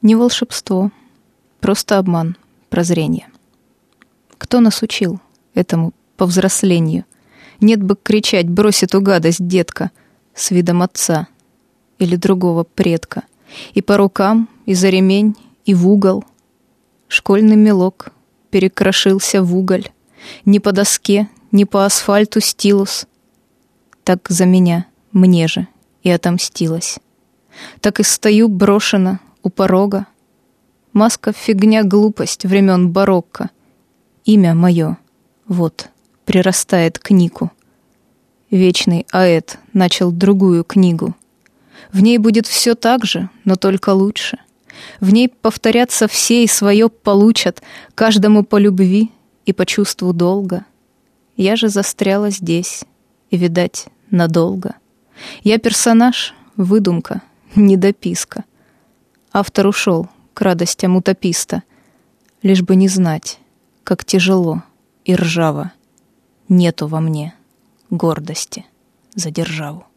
Не волшебство, просто обман, прозрение. Кто нас учил этому повзрослению? Нет бы кричать: брось эту гадость, детка, с видом отца или другого предка. И по рукам, и за ремень, и в угол. Школьный мелок перекрошился в уголь. Ни по доске, ни по асфальту стилус. Так за меня, мне же, и отомстилась. Так и стою брошена у порога. Маска — фигня, глупость времен барокко. Имя мое, вот, прирастает к нику. Вечный Аэт начал другую книгу. В ней будет все так же, но только лучше. В ней повторятся все и свое получат, каждому по любви и по чувству долга. Я же застряла здесь, и, видать, надолго. Я персонаж, выдумка, недописка. Автор ушел к радостям утописта, лишь бы не знать, как тяжело и ржаво. Нету во мне гордости за державу.